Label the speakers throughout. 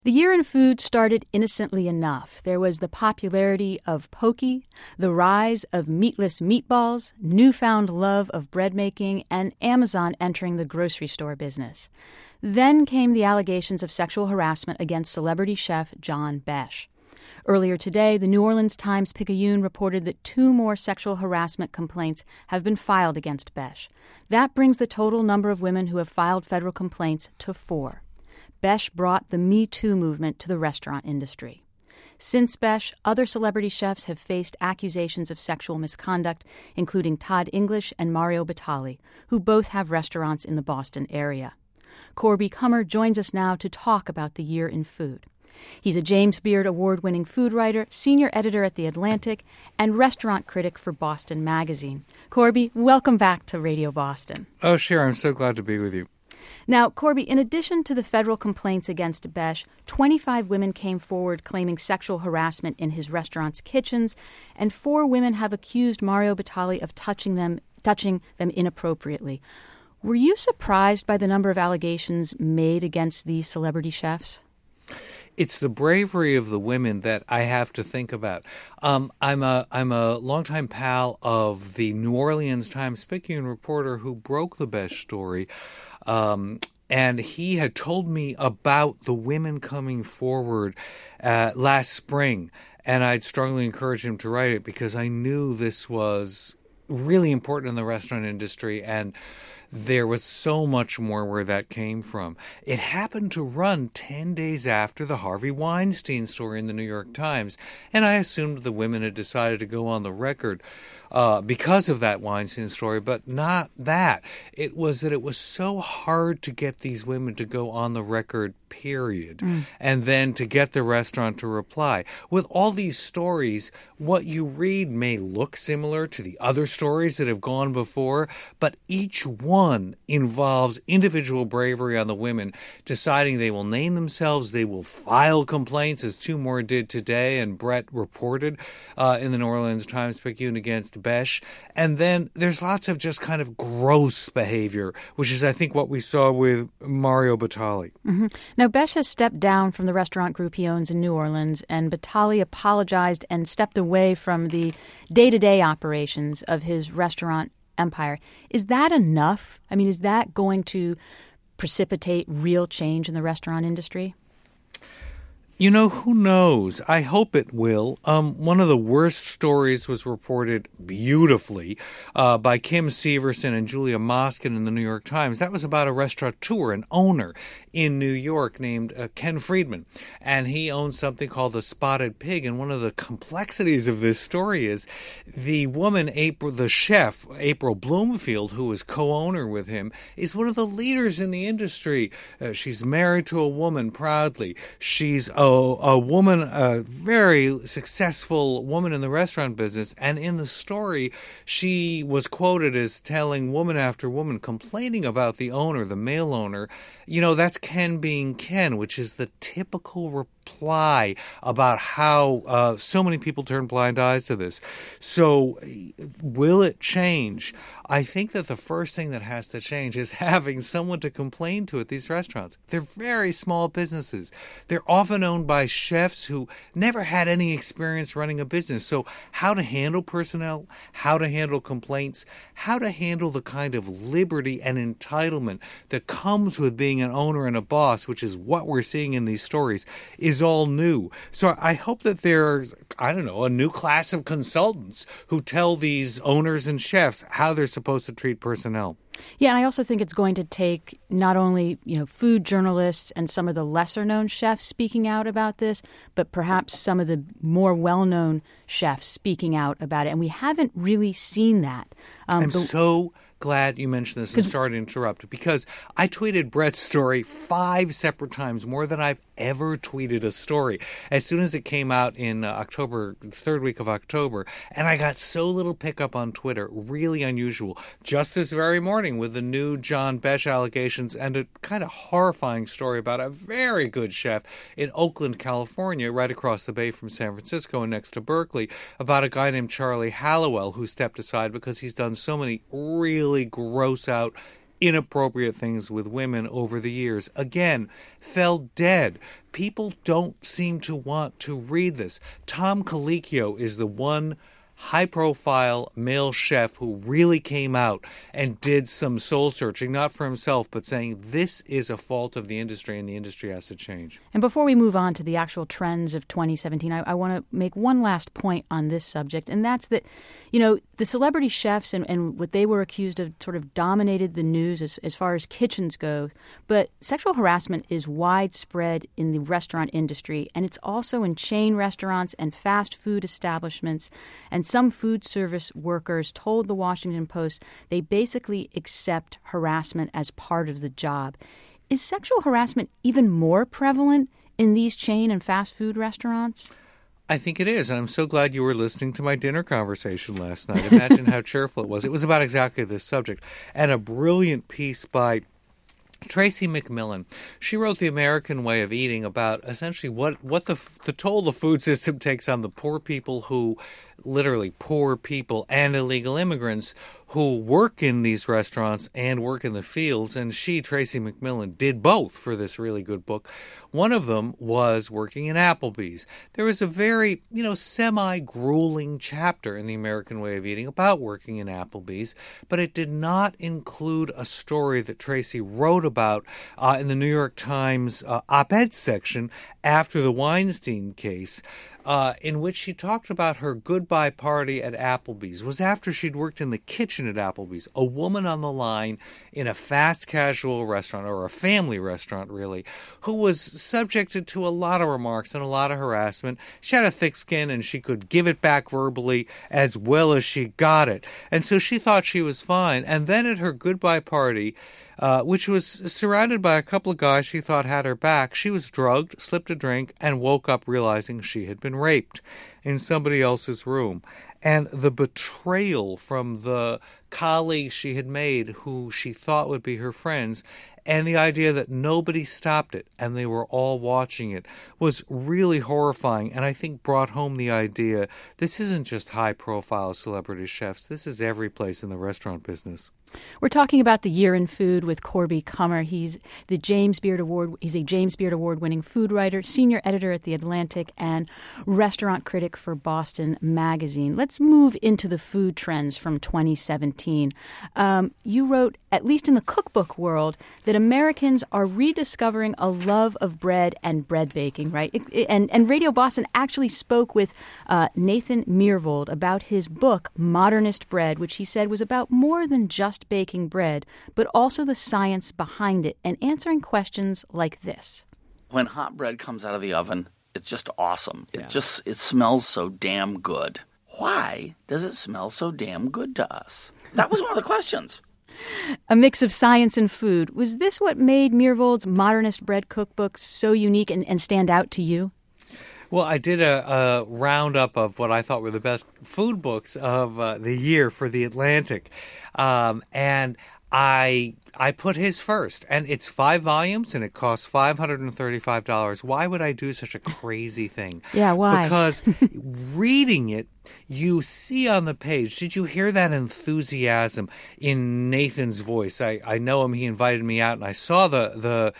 Speaker 1: The year in food started innocently enough. There was the popularity of poke, the rise of meatless meatballs, newfound love of bread making, and Amazon entering the grocery store business. Then came the allegations of sexual harassment against celebrity chef John Besh. Earlier today, the New Orleans Times-Picayune reported that 2 more sexual harassment complaints have been filed against Besh. That brings the total number of women who have filed federal complaints to 4. Besh brought the Me Too movement to the restaurant industry. Since Besh, other celebrity chefs have faced accusations of sexual misconduct, including Todd English and Mario Batali, who both have restaurants in the Boston area. Corby Kummer joins us now to talk about the year in food. He's a James Beard Award-winning food writer, senior editor at The Atlantic, and restaurant critic for Boston Magazine. Corby, welcome back to Radio Boston.
Speaker 2: Oh, Cher, I'm so glad to be with you.
Speaker 1: Now, Corby, in addition to the federal complaints against Besh, 25 women came forward claiming sexual harassment in his restaurant's kitchens, and 4 women have accused Mario Batali of touching them inappropriately. Were you surprised by the number of allegations made against these celebrity chefs?
Speaker 2: It's the bravery of the women that I have to think about. I'm a longtime pal of the New Orleans Times-Picayune reporter who broke the Besh story, and he had told me about the women coming forward last spring, and I'd strongly encouraged him to write it because I knew this was really important in the restaurant industry, and there was so much more where that came from. It happened to run 10 days after the Harvey Weinstein story in the New York Times, and I assumed the women had decided to go on the record because of that Weinstein story, but not that. It was that it was so hard to get these women to go on the record, period, and then to get the restaurant to reply. With all these stories, what you read may look similar to the other stories that have gone before, but each one involves individual bravery on the women, deciding they will name themselves, they will file complaints, as 2 more did today, and Brett reported in the New Orleans Times-Picayune against Besh. And then there's lots of just kind of gross behavior, which is, I think, what we saw with Mario Batali.
Speaker 1: Mm-hmm. Now, Besh has stepped down from the restaurant group he owns in New Orleans, and Batali apologized and stepped away from the day-to-day operations of his restaurant empire. Is that enough? I mean, is that going to precipitate real change in the restaurant industry?
Speaker 2: You know, who knows? I hope it will. One of the worst stories was reported beautifully by Kim Severson and Julia Moskin in the New York Times. That was about a restaurateur, an owner in New York named Ken Friedman. And he owns something called the Spotted Pig. And one of the complexities of this story is the woman, the chef, April Bloomfield, who is co-owner with him, is one of the leaders in the industry. She's married to a woman proudly. She's a woman, a very successful woman in the restaurant business. And in the story, she was quoted as telling woman after woman, complaining about the owner, the male owner. You know, that's Ken being Ken, which is the typical reply about how so many people turn blind eyes to this. So will it change? I think that the first thing that has to change is having someone to complain to at these restaurants. They're very small businesses. They're often owned by chefs who never had any experience running a business. So how to handle personnel, how to handle complaints, how to handle the kind of liberty and entitlement that comes with being an owner and a boss, which is what we're seeing in these stories, is all new. So I hope that there's, a new class of consultants who tell these owners and chefs how they're supposed to treat personnel.
Speaker 1: Yeah, and I also think it's going to take not only, food journalists and some of the lesser-known chefs speaking out about this, but perhaps some of the more well-known chefs speaking out about it. And we haven't really seen that.
Speaker 2: I'm so glad you mentioned this and sorry to interrupt, because I tweeted Brett's story 5 separate times, more than I've ever tweeted a story, as soon as it came out in October, the 3rd week of October, and I got so little pickup on Twitter, really unusual. Just this very morning with the new John Besh allegations and a kind of horrifying story about a very good chef in Oakland, California, right across the bay from San Francisco and next to Berkeley, about a guy named Charlie Hallowell who stepped aside because he's done so many really gross out, inappropriate things with women over the years. Again, fell dead people don't seem to want to read this. Tom Colicchio is the one high-profile male chef who really came out and did some soul-searching, not for himself, but saying this is a fault of the industry and the industry has to change.
Speaker 1: And before we move on to the actual trends of 2017, I want to make one last point on this subject, and that's that, the celebrity chefs and what they were accused of sort of dominated the news as far as kitchens go, but sexual harassment is widespread in the restaurant industry, and it's also in chain restaurants and fast food establishments, and some food service workers told the Washington Post they basically accept harassment as part of the job. Is sexual harassment even more prevalent in these chain and fast food restaurants?
Speaker 2: I think it is, and I'm so glad you were listening to my dinner conversation last night. Imagine how cheerful it was. It was about exactly this subject, and a brilliant piece by Tracy McMillan. She wrote The American Way of Eating about essentially what the toll the food system takes on the poor people who, literally poor people and illegal immigrants who work in these restaurants and work in the fields. And she, Tracy McMillan, did both for this really good book. One of them was working in Applebee's. There was a very, semi-grueling chapter in The American Way of Eating about working in Applebee's, but it did not include a story that Tracy wrote about in the New York Times op-ed section after the Weinstein case, in which she talked about her goodbye party at Applebee's. It was after she'd worked in the kitchen at Applebee's, a woman on the line in a fast casual restaurant, or a family restaurant really, who was subjected to a lot of remarks and a lot of harassment. She had a thick skin and she could give it back verbally as well as she got it. And so she thought she was fine. And then at her goodbye party, which was surrounded by a couple of guys she thought had her back, she was drugged, slipped a drink, and woke up realizing she had been raped in somebody else's room. And the betrayal from the colleagues she had made, who she thought would be her friends, and the idea that nobody stopped it and they were all watching it, was really horrifying, and I think brought home the idea this isn't just high-profile celebrity chefs. This is every place in the restaurant business.
Speaker 1: We're talking about the year in food with Corby Kummer. He's a James Beard Award-winning food writer, senior editor at The Atlantic, and restaurant critic for Boston Magazine. Let's move into the food trends from 2017. You wrote, at least in the cookbook world, that Americans are rediscovering a love of bread and bread baking, right? And Radio Boston actually spoke with Nathan Myhrvold about his book, Modernist Bread, which he said was about more than just baking bread, but also the science behind it and answering questions like this.
Speaker 3: When hot bread comes out of the oven, it's just awesome. Yeah. It smells so damn good. Why does it smell so damn good to us? That was one of the questions.
Speaker 1: A mix of science and food. Was this what made Myhrvold's Modernist Bread cookbook so unique and stand out to you?
Speaker 2: Well, I did a roundup of what I thought were the best food books of the year for The Atlantic. And I put his first, and it's 5 volumes, and it costs $535. Why would I do such a crazy thing?
Speaker 1: Yeah, why?
Speaker 2: Because reading it, you see on the page, did you hear that enthusiasm in Nathan's voice? I know him. He invited me out, and I saw the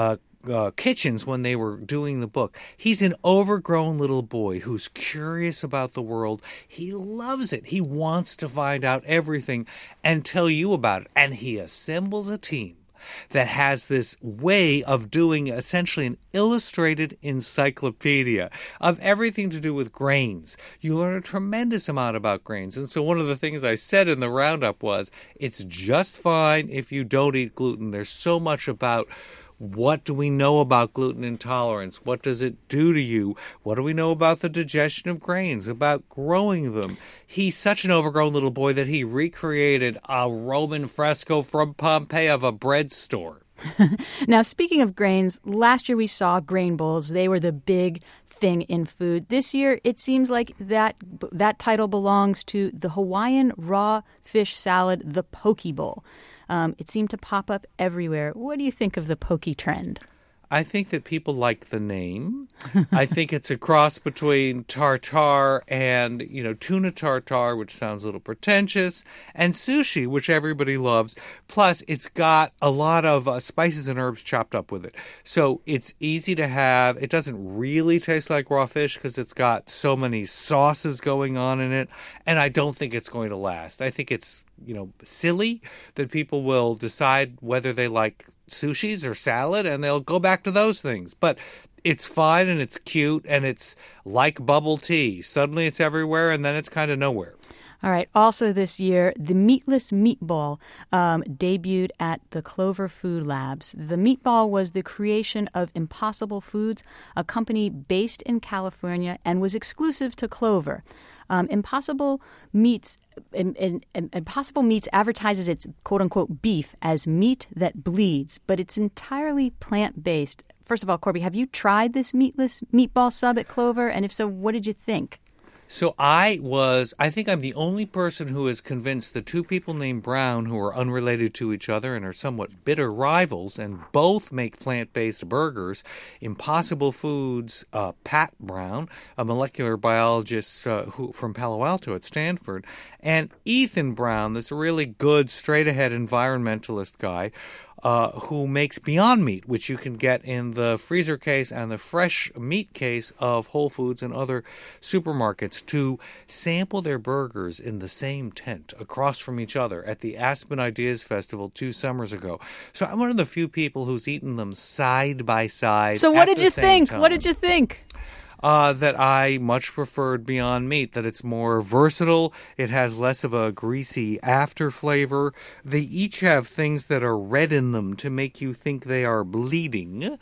Speaker 2: kitchens when they were doing the book. He's an overgrown little boy who's curious about the world. He loves it. He wants to find out everything and tell you about it. And he assembles a team that has this way of doing essentially an illustrated encyclopedia of everything to do with grains. You learn a tremendous amount about grains. And so one of the things I said in the roundup was, it's just fine if you don't eat gluten. There's so much about what do we know about gluten intolerance? What does it do to you? What do we know about the digestion of grains, about growing them? He's such an overgrown little boy that he recreated a Roman fresco from Pompeii of a bread store.
Speaker 1: Now, speaking of grains, last year we saw grain bowls. They were the big thing in food. This year, it seems like that title belongs to the Hawaiian raw fish salad, the poke bowl. It seemed to pop up everywhere. What do you think of the poke trend?
Speaker 2: I think that people like the name. I think it's a cross between tartare and, tuna tartare, which sounds a little pretentious, and sushi, which everybody loves. Plus, it's got a lot of spices and herbs chopped up with it. So it's easy to have. It doesn't really taste like raw fish because it's got so many sauces going on in it. And I don't think it's going to last. I think it's, silly that people will decide whether they like sushis or salad, and they'll go back to those things. But it's fine and it's cute and it's like bubble tea. Suddenly it's everywhere and then it's kind of nowhere.
Speaker 1: All right. Also this year, the meatless meatball debuted at the Clover Food Labs. The meatball was the creation of Impossible Foods, a company based in California, and was exclusive to Clover. Impossible Meats advertises its quote-unquote beef as meat that bleeds, but it's entirely plant-based. First of all, Corby, have you tried this meatless meatball sub at Clover? And if so, what did you think?
Speaker 2: So I think I'm the only person who is convinced that two people named Brown who are unrelated to each other and are somewhat bitter rivals and both make plant-based burgers, Impossible Foods' Pat Brown, a molecular biologist from Palo Alto at Stanford, and Ethan Brown, this really good, straight-ahead environmentalist guy, who makes Beyond Meat, which you can get in the freezer case and the fresh meat case of Whole Foods and other supermarkets, to sample their burgers in the same tent across from each other at the Aspen Ideas Festival 2 summers ago. So I'm one of the few people who's eaten them side by side.
Speaker 1: So what did you think? What did you think?
Speaker 2: That I much preferred Beyond Meat, that it's more versatile, it has less of a greasy after flavor. They each have things that are red in them to make you think they are bleeding,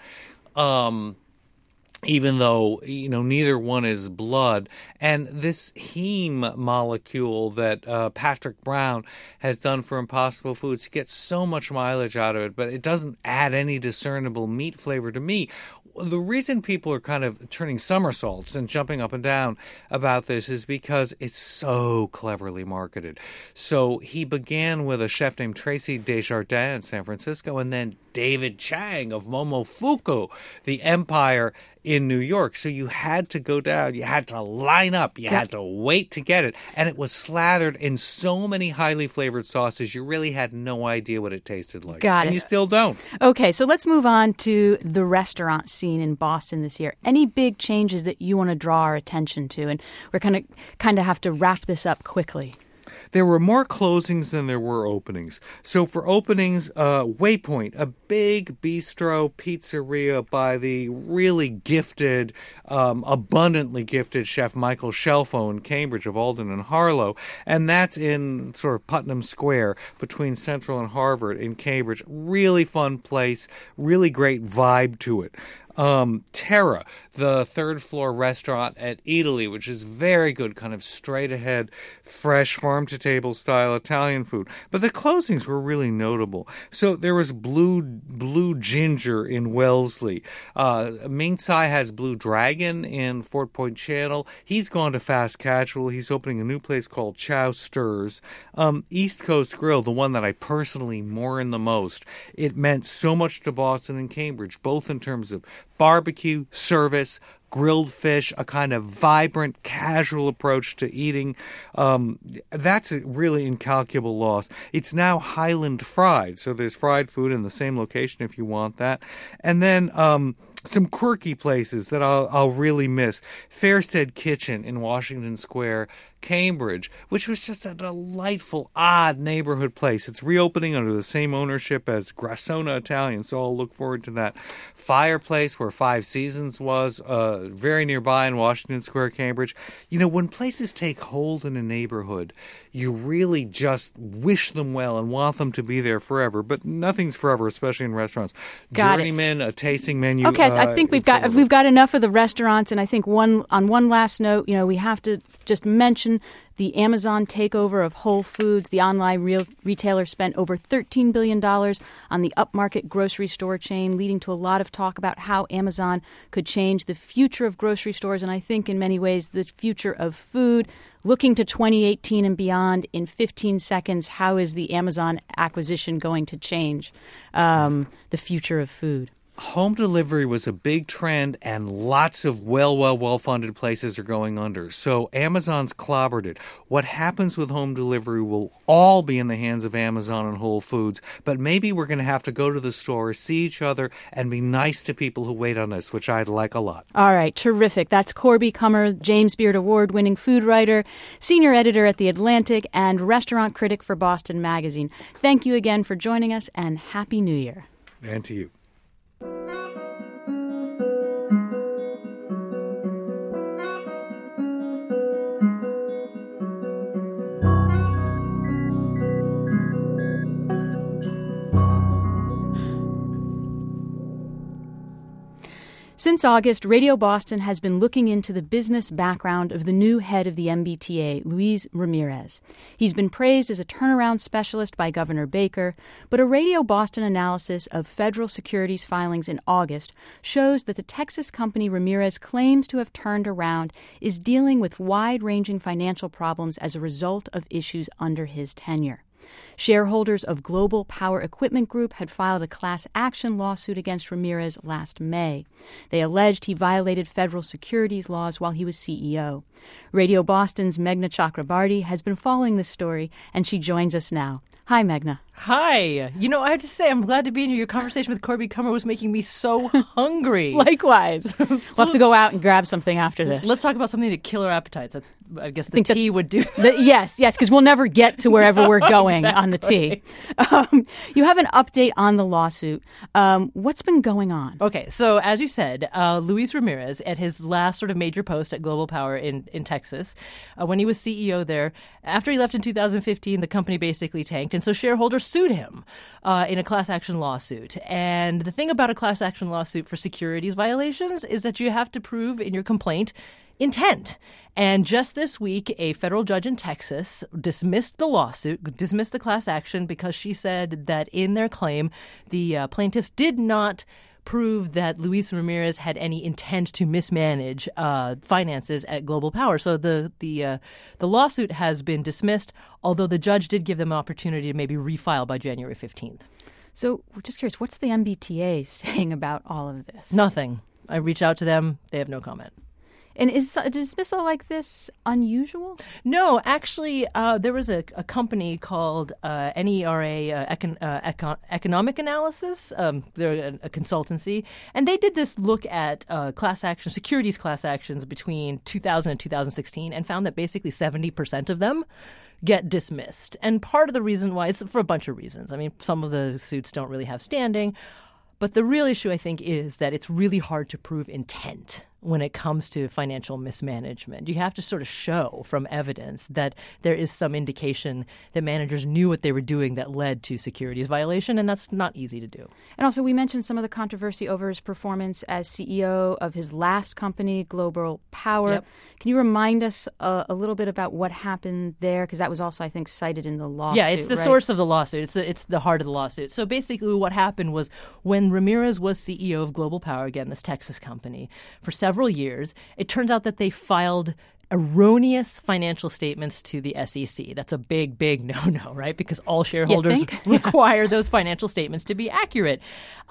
Speaker 2: even though, neither one is blood. And this heme molecule that Patrick Brown has done for Impossible Foods gets so much mileage out of it, but it doesn't add any discernible meat flavor to me. The reason people are kind of turning somersaults and jumping up and down about this is because it's so cleverly marketed. So he began with a chef named Tracy Desjardins in San Francisco, and then David Chang of Momofuku, the Empire in New York. So you had to go down, you had to line up, you had to wait to get it. And it was slathered in so many highly flavored sauces, you really had no idea what it tasted like. And you still don't.
Speaker 1: Okay, so let's move on to the restaurant scene in Boston this year. Any big changes that you want to draw our attention to? And we're kind of have to wrap this up quickly.
Speaker 2: There were more closings than there were openings. So for openings, Waypoint, a big bistro pizzeria by the really gifted, abundantly gifted chef Michael Shelfo in Cambridge of Alden and Harlow. And that's in sort of Putnam Square between Central and Harvard in Cambridge. Really fun place, really great vibe to it. Terra, the third floor restaurant at Italy, which is very good, kind of straight ahead, fresh, farm to table style Italian food. But the closings were really notable. So there was Blue Ginger in Wellesley. Ming Tsai has Blue Dragon in Fort Point Channel. He's gone to fast casual. He's opening a new place called Chow Stirs. East Coast Grill, the one that I personally mourn the most. It meant so much to Boston and Cambridge, both in terms of barbecue, service, grilled fish, a kind of vibrant, casual approach to eating. That's a really incalculable loss. It's now Highland Fried, so there's fried food in the same location if you want that. And then some quirky places that I'll really miss. Fairstead Kitchen in Washington Square, Cambridge, which was just a delightful, odd neighborhood place. It's reopening under the same ownership as Grassona Italian, so I'll look forward to that. Fireplace, where Five Seasons was, very nearby in Washington Square, Cambridge. When places take hold in a neighborhood, you really just wish them well and want them to be there forever, but nothing's forever, especially in restaurants. Journeyman, a tasting menu.
Speaker 1: Okay, I think we've got enough of the restaurants, and I think on one last note, we have to just mention the Amazon takeover of Whole Foods. The online retailer spent over $13 billion on the upmarket grocery store chain, leading to a lot of talk about how Amazon could change the future of grocery stores, and I think in many ways the future of food. Looking to 2018 and beyond, in 15 seconds, how is the Amazon acquisition going to change the future of food?
Speaker 2: home delivery was a big trend, and lots of well-funded places are going under. So Amazon's clobbered it. What happens with home delivery will all be in the hands of Amazon and Whole Foods, but maybe we're going to have to go to the store, see each other, and be nice to people who wait on us, which I'd like a lot.
Speaker 1: All right, terrific. That's Corby Kummer, James Beard Award-winning food writer, senior editor at The Atlantic, and restaurant critic for Boston Magazine. Thank you again for joining us, and Happy New Year.
Speaker 2: And to you.
Speaker 1: Since August, Radio Boston has been looking into the business background of the new head of the MBTA, Luis Ramirez. He's been praised as a turnaround specialist by Governor Baker, but a Radio Boston analysis of federal securities filings in August shows that the Texas company Ramirez claims to have turned around is dealing with wide-ranging financial problems as a result of issues under his tenure. Shareholders of Global Power Equipment Group had filed a class action lawsuit against Ramirez last May. They alleged he violated federal securities laws while he was CEO. Radio Boston's Meghna Chakrabarty has been following this story, and she joins us now. Hi, Meghna.
Speaker 4: Hi. You know, I have to say, I'm glad to be in here. Your conversation with Corby Kummer was making me so hungry.
Speaker 1: Likewise. We'll have to go out and grab something after this.
Speaker 4: Let's talk about something to kill our appetites. That's, I guess the tea would do.
Speaker 1: Yes, because we'll never get to wherever we're going on the tea. You have an update on the lawsuit. What's been going on?
Speaker 4: Okay, so as you said, Luis Ramirez, at his last sort of major post at Global Power in Texas, when he was CEO there, after he left in 2015, the company basically tanked, and so shareholders sued him in a class action lawsuit. And the thing about a class action lawsuit for securities violations is that you have to prove in your complaint intent. And just this week, a federal judge in Texas dismissed the lawsuit, dismissed the class action, because she said that in their claim, the plaintiffs did not prove that Luis Ramirez had any intent to mismanage finances at Global Power. So the lawsuit has been dismissed, although the judge did give them an opportunity to maybe refile by January 15th.
Speaker 1: So we're just curious, what's the MBTA saying about all of this?
Speaker 4: Nothing. I reached out to them. They have no comment.
Speaker 1: And is a dismissal like this unusual?
Speaker 4: No, actually, there was a company called NERA Economic Analysis. They're a consultancy, and they did this look at securities class actions between 2000 and 2016, and found that basically 70% of them get dismissed. And part of the reason why, it's for a bunch of reasons. I mean, some of the suits don't really have standing, but the real issue, I think, is that it's really hard to prove intent when it comes to financial mismanagement. You have to sort of show from evidence that there is some indication that managers knew what they were doing that led to securities violation, and that's not easy to do.
Speaker 1: And also, we mentioned some of the controversy over his performance as CEO of his last company, Global Power.
Speaker 4: Yep.
Speaker 1: Can you remind us a little bit about what happened there? Because that was also, I think, cited in the lawsuit.
Speaker 4: Yeah, it's the source of the lawsuit. It's the heart of the lawsuit. So basically what happened was when Ramirez was CEO of Global Power, again, this Texas company, for several years, it turns out that they filed erroneous financial statements to the SEC. That's a big, big no-no, right? Because all shareholders require those financial statements to be accurate.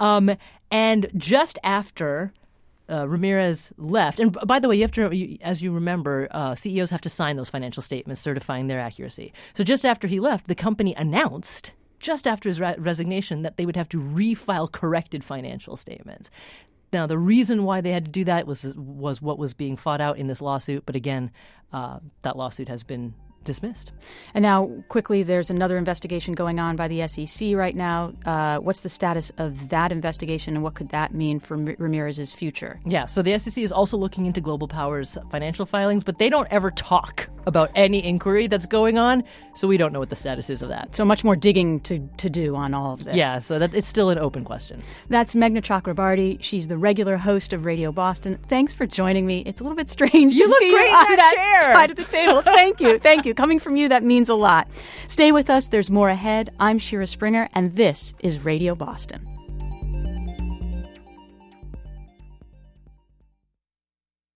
Speaker 4: And just after Ramirez left, and by the way, you have to, as you remember, CEOs have to sign those financial statements certifying their accuracy. So just after he left, the company announced, just after his resignation, that they would have to refile corrected financial statements. Now, the reason why they had to do that was what was being fought out in this lawsuit. But again, that lawsuit has been dismissed.
Speaker 1: And now, quickly, there's another investigation going on by the SEC right now. What's the status of that investigation, and what could that mean for Ramirez's future?
Speaker 4: Yeah, so the SEC is also looking into Global Power's financial filings, but they don't ever talk about any inquiry that's going on, so we don't know what the status is of that.
Speaker 1: So much more digging to do on all of this.
Speaker 4: Yeah, so it's still an open question.
Speaker 1: That's Meghna Chakrabarty. She's the regular host of Radio Boston. Thanks for joining me. It's a little bit strange to see you on that side of the table. Thank you. Thank you. Coming from you, that means a lot. Stay with us. There's more ahead. I'm Shira Springer, and this is Radio Boston.